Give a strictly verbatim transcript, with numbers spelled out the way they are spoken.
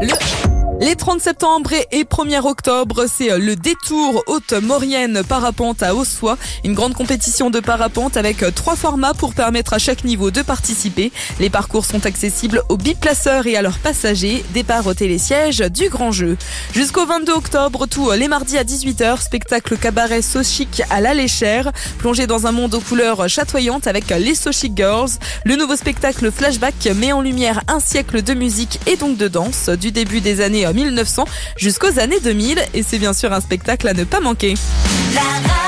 Le... Les trente septembre et premier octobre, c'est le détour Haute-Maurienne parapente à Ossois. Une grande compétition de parapente avec trois formats pour permettre à chaque niveau de participer. Les parcours sont accessibles aux biplaceurs et à leurs passagers. Départ au télésiège du Grand Jeu. Jusqu'au vingt-deux octobre, tous les mardis à dix-huit heures, spectacle cabaret So Chic à la Léchère. Plongé dans un monde aux couleurs chatoyantes avec les So Chic Girls. Le nouveau spectacle Flashback met en lumière un siècle de musique et donc de danse du début des années mille neuf cents jusqu'aux années deux mille, et c'est bien sûr un spectacle à ne pas manquer. La